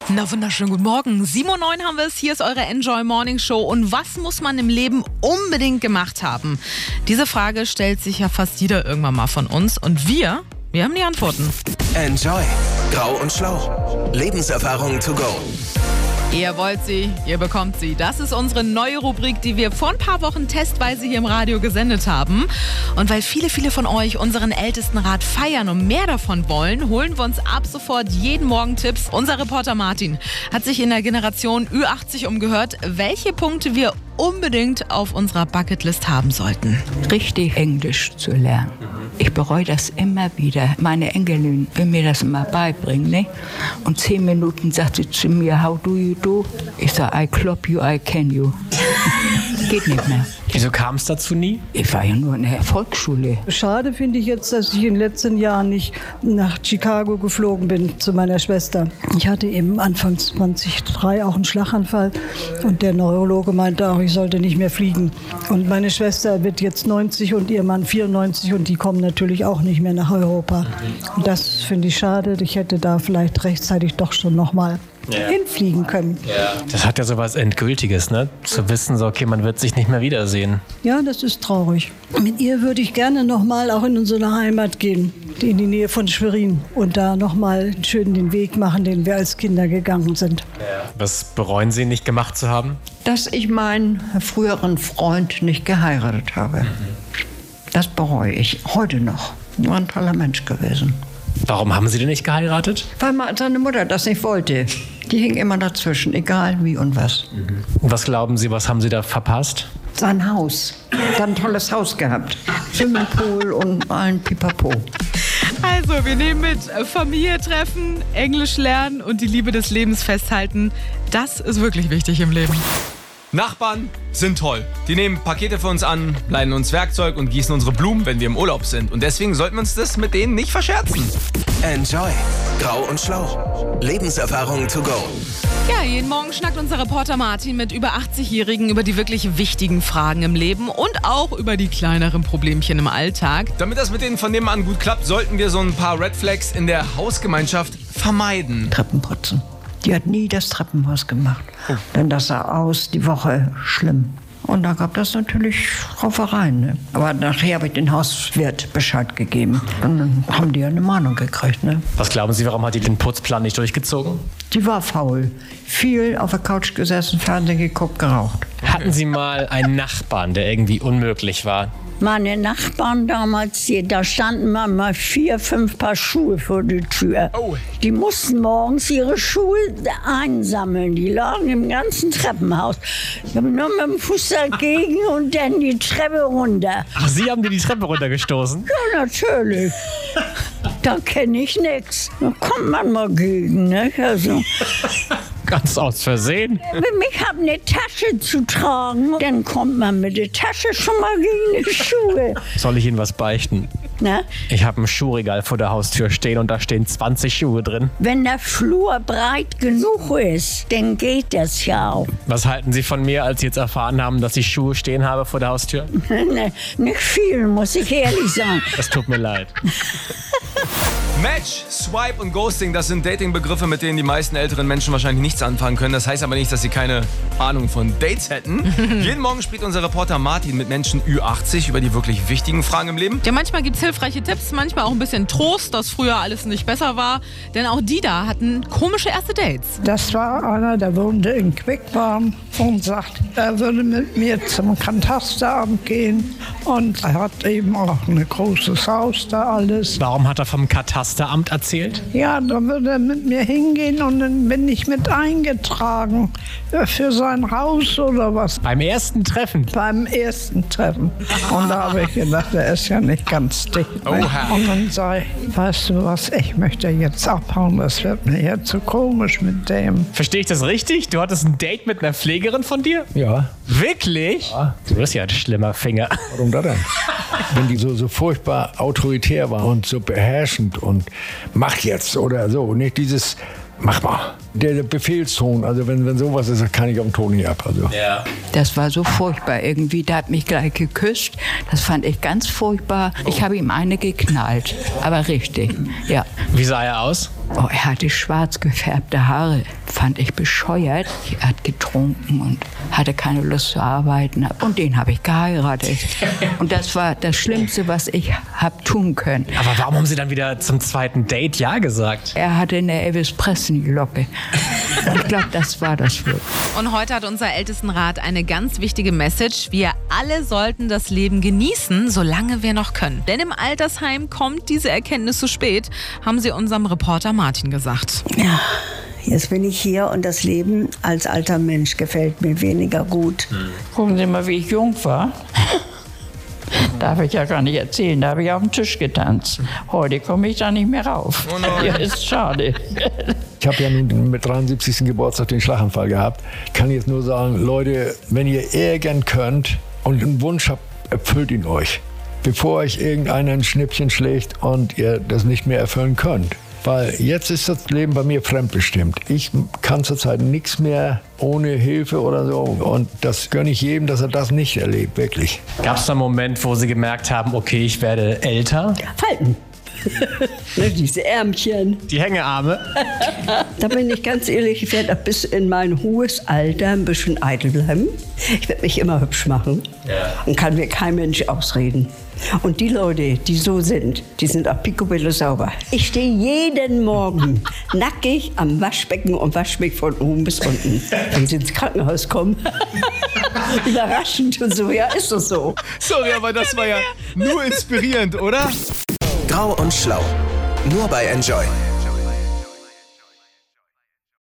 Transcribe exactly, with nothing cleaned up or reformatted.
Na, wunderschönen guten Morgen. sieben Uhr neun haben wir es. Hier ist eure Enjoy Morning Show. Und was muss man im Leben unbedingt gemacht haben? Diese Frage stellt sich ja fast jeder irgendwann mal von uns. Und wir, wir haben die Antworten. Enjoy. Grau und Schlau. Lebenserfahrung to go. Ihr wollt sie, ihr bekommt sie. Das ist unsere neue Rubrik, die wir vor ein paar Wochen testweise hier im Radio gesendet haben. Und weil viele, viele von euch unseren Ältestenrat feiern und mehr davon wollen, holen wir uns ab sofort jeden Morgen Tipps. Unser Reporter Martin hat sich in der Generation Ü achtzig umgehört, welche Punkte wir unbedingt auf unserer Bucketlist haben sollten. Richtig Englisch zu lernen. Ich bereue das immer wieder. Meine Enkelin will mir das immer beibringen. Ne? Und zehn Minuten sagt sie zu mir, how do you do? Ich sage, I clap you, I can you. Geht nicht mehr. Wieso kam es dazu nie? Ich war ja nur in der Volksschule. Schade finde ich jetzt, dass ich in den letzten Jahren nicht nach Chicago geflogen bin zu meiner Schwester. Ich hatte eben Anfang zweitausenddrei auch einen Schlaganfall und der Neurologe meinte auch, ich sollte nicht mehr fliegen. Und meine Schwester wird jetzt neunzig und ihr Mann vierundneunzig und die kommen natürlich auch nicht mehr nach Europa. Und das finde ich schade. Ich hätte da vielleicht rechtzeitig doch schon noch mal ja. hinfliegen können. Ja. Das hat ja so was Endgültiges, ne? Zu wissen, so, okay, man wird sich nicht mehr wiedersehen. Ja, das ist traurig. Mit ihr würde ich gerne noch mal auch in unsere Heimat gehen, in die Nähe von Schwerin und da noch mal schön den Weg machen, den wir als Kinder gegangen sind. Ja. Was bereuen Sie nicht gemacht zu haben? Dass ich meinen früheren Freund nicht geheiratet habe. Mhm. Das bereue ich heute noch. Nur ein toller Mensch gewesen. Warum haben Sie denn nicht geheiratet? Weil seine Mutter das nicht wollte. Die hing immer dazwischen, egal wie und was. Mhm. Und was glauben Sie, was haben Sie da verpasst? Sein Haus. Er hat ein tolles Haus gehabt. Swimmingpool und allen Pipapo. Also, wir nehmen mit Familie treffen, Englisch lernen und die Liebe des Lebens festhalten. Das ist wirklich wichtig im Leben. Nachbarn sind toll. Die nehmen Pakete für uns an, leihen uns Werkzeug und gießen unsere Blumen, wenn wir im Urlaub sind. Und deswegen sollten wir uns das mit denen nicht verscherzen. Enjoy. Grau und Schlau. Lebenserfahrung to go. Ja, jeden Morgen schnackt unser Reporter Martin mit über achtzig-Jährigen über die wirklich wichtigen Fragen im Leben und auch über die kleineren Problemchen im Alltag. Damit das mit denen von nebenan gut klappt, sollten wir so ein paar Red Flags in der Hausgemeinschaft vermeiden. Treppenputzen. Die hat nie das Treppenhaus gemacht. Oh. Denn das sah aus, die Woche schlimm. Und da gab das natürlich Raufereien. Ne? Aber nachher habe ich den Hauswirt Bescheid gegeben. Und dann haben die ja eine Mahnung gekriegt. Ne? Was glauben Sie, warum hat die den Putzplan nicht durchgezogen? Die war faul. Viel auf der Couch gesessen, Fernsehen geguckt, geraucht. Hatten Sie mal einen Nachbarn, der irgendwie unmöglich war? Meine Nachbarn damals, die, da standen mal vier, fünf Paar Schuhe vor der Tür. Oh. Die mussten morgens ihre Schuhe einsammeln. Die lagen im ganzen Treppenhaus. Ich habe nur mit dem Fuß dagegen und dann die Treppe runter. Ach, Sie haben dir die Treppe runtergestoßen? Ja, natürlich. Da kenne ich nichts. Da kommt man mal gegen, ne? Also. Ganz aus Versehen. Ich habe eine Tasche zu tragen. Dann kommt man mit der Tasche schon mal gegen die Schuhe. Soll ich Ihnen was beichten? Na? Ich habe ein Schuhregal vor der Haustür stehen und da stehen zwanzig Schuhe drin. Wenn der Flur breit genug ist, dann geht das ja auch. Was halten Sie von mir, als Sie jetzt erfahren haben, dass ich Schuhe stehen habe vor der Haustür? Ne, nicht viel, muss ich ehrlich sagen. Das tut mir leid. Match, Swipe und Ghosting, das sind Dating-Begriffe, mit denen die meisten älteren Menschen wahrscheinlich nichts anfangen können. Das heißt aber nicht, dass sie keine Ahnung von Dates hätten. Jeden Morgen spricht unser Reporter Martin mit Menschen Ü achtzig über die wirklich wichtigen Fragen im Leben. Ja, manchmal gibt es hilfreiche Tipps, manchmal auch ein bisschen Trost, dass früher alles nicht besser war. Denn auch die da hatten komische erste Dates. Das war einer, der wohnte in Quickborn und sagt, er würde mit mir zum Katasterabend gehen. Und er hat eben auch ein großes Haus da alles. Warum hat er vom Katasteramt erzählt? Ja, da würde er mit mir hingehen und dann bin ich mit eingetragen für sein Haus oder was. Beim ersten Treffen? Beim ersten Treffen. Und da habe ich gedacht, er ist ja nicht ganz dick. Oha. Und dann sage ich, weißt du was, ich möchte jetzt abhauen, das wird mir jetzt zu komisch mit dem. Verstehe ich das richtig? Du hattest ein Date mit einer Pflegerin von dir? Ja. Wirklich? Ja. Du bist ja ein schlimmer Finger. Warum das denn? Wenn die so, so furchtbar autoritär war und so beherrschend und mach jetzt oder so, nicht dieses mach mal. Der, der Befehlston, also wenn, wenn sowas ist, kann ich auf den Ton nicht ab. Also. Ja. Das war so furchtbar irgendwie. Der hat mich gleich geküsst. Das fand ich ganz furchtbar. Ich habe ihm eine geknallt. Aber richtig, ja. Wie sah er aus? Oh, er hatte schwarz gefärbte Haare. Fand ich bescheuert. Er hat getrunken und hatte keine Lust zu arbeiten. Und den habe ich geheiratet. Und das war das Schlimmste, was ich habe tun können. Aber warum haben Sie dann wieder zum zweiten Date Ja gesagt? Er hatte eine Elvis Presley-Locke. Ich glaube, das war das wirklich. Und heute hat unser Ältestenrat eine ganz wichtige Message. Wir alle sollten das Leben genießen, solange wir noch können. Denn im Altersheim kommt diese Erkenntnis zu spät, haben sie unserem Reporter Martin gesagt. Ja, jetzt bin ich hier und das Leben als alter Mensch gefällt mir weniger gut. Hm. Gucken Sie mal, wie ich jung war. Darf ich ja gar nicht erzählen, da habe ich auf den Tisch getanzt. Heute komme ich da nicht mehr rauf. Oh no. Ja, ist schade. Ich habe ja nun mit dreiundsiebzigsten Geburtstag den Schlaganfall gehabt. Ich kann jetzt nur sagen, Leute, wenn ihr irgend könnt und einen Wunsch habt, erfüllt ihn euch. Bevor euch irgendeiner ein Schnippchen schlägt und ihr das nicht mehr erfüllen könnt. Weil jetzt ist das Leben bei mir fremdbestimmt. Ich kann zurzeit nichts mehr ohne Hilfe oder so. Und das gönne ich jedem, dass er das nicht erlebt, wirklich. Gab es da einen Moment, wo Sie gemerkt haben, okay, ich werde älter? Falten. Diese Ärmchen. Die Hängearme. Da bin ich ganz ehrlich, ich werde bis in mein hohes Alter ein bisschen eitel bleiben. Ich werde mich immer hübsch machen. Ja. Und kann mir kein Mensch ausreden. Und die Leute, die so sind, die sind auch picobello sauber. Ich stehe jeden Morgen nackig am Waschbecken und wasche mich von oben bis unten. Wenn sie ins Krankenhaus kommen. Überraschend und so, ja, ist das so. Sorry, aber das war ja nur inspirierend, oder? Grau und Schlau. Nur bei Enjoy.